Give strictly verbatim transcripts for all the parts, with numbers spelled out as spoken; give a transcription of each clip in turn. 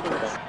같습니다.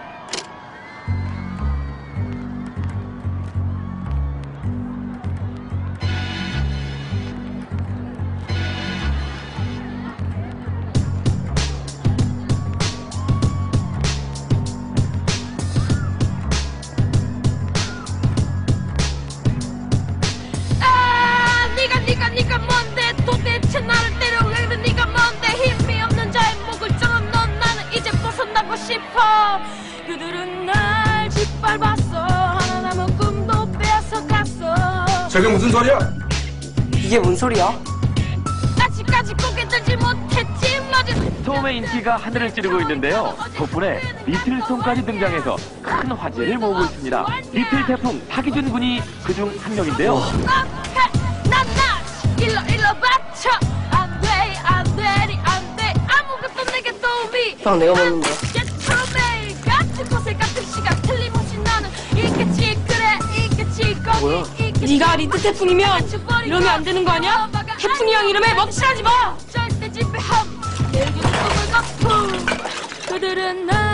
네가 네가 뭔데 도대체 나를 때려 왜 그래 네가 뭔데 힘이 없는 자의 목을 쩌는 넌 나는 이제 벗어나고 싶어 그들은 날 짓밟았어 하나 남은 꿈도 뺏어갔어 저게 무슨 소리야? 이게 뭔 소리야? 아직까지 고개 들지 못했지 맞은 처음의 인기가 하늘을 찌르고 있는데요. 덕분에 리틀송까지 등장해서 큰 화제를 모으고 있습니다. 리틀 태풍 박희준 군이 그중 한 명인데요. 난나 일러 일러 받쳐 안돼 안돼 안돼 아무것도 내게 도움이 그냥 내가 먹는데. 매일 같은 곳에 같은 시간 틀림없이 나는 있겠지 그래 있겠지 뭐야? 거기 있겠지 네가 리틀 태풍이면 이러면 안 되는 거 아니야? 태풍이 형 이름에 먹칠하지 마! 절대 지배함 내게 꿈을 갚음 그들은 나